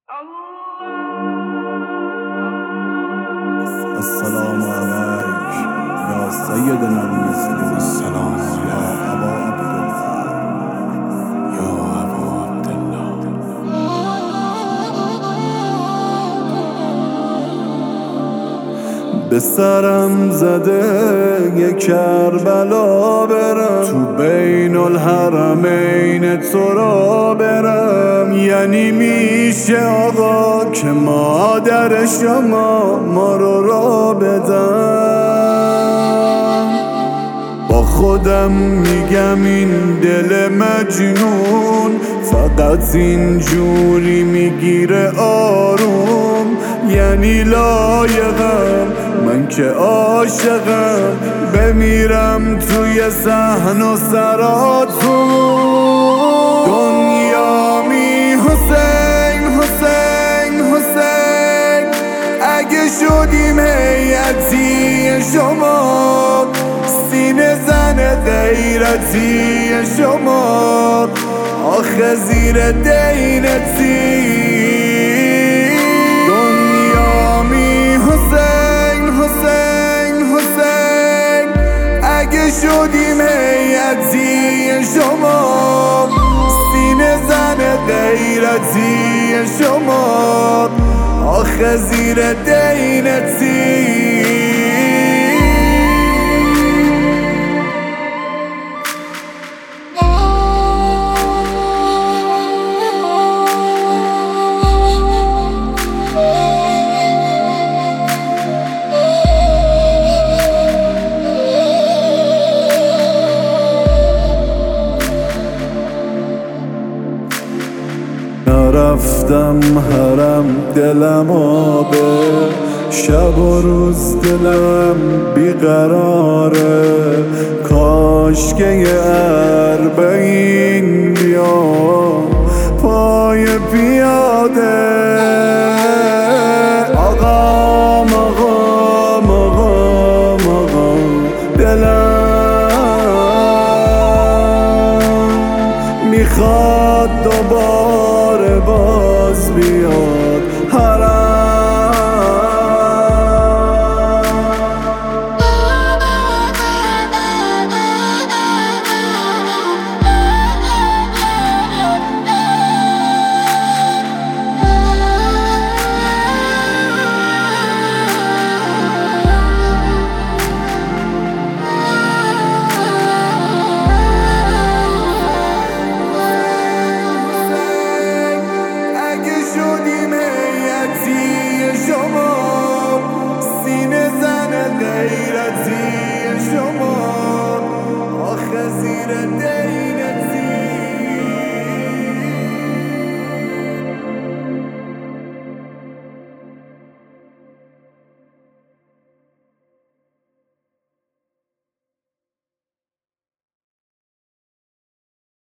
السلام عليك يا سيدنا المسلم. السلام يا أبا عبد الله. يا أبا عبد الله. به سرم زده یه کربلا برم، تو بین الحرمین تو را برم. یعنی میشه آقا که مادر شما ما رو را بدم. با خودم میگم این دل مجنون فقط اینجوری میگیره آروم. یعنی لایقم من که عاشقم بمیرم توی صحن و سراتون. دنیامی حسین حسین حسین، اگه شدیم هیئتی شما، سینه زن غیرتی شما، آخه زیر دینتی. دنیامی حسین حسین حسین، اگه شدیم هیئتی شما، سینه زن غیرتی شما، آخه زیر دینتی. نرفتم حرم دلم آبه، شب و روز دلم بیقراره. کاش که یه اربعین بیام پای پیاده. آقام آقام آقام آقام، دلم میخواد دوباره باز بیاد حرم. غیرتی شما، آخه زیر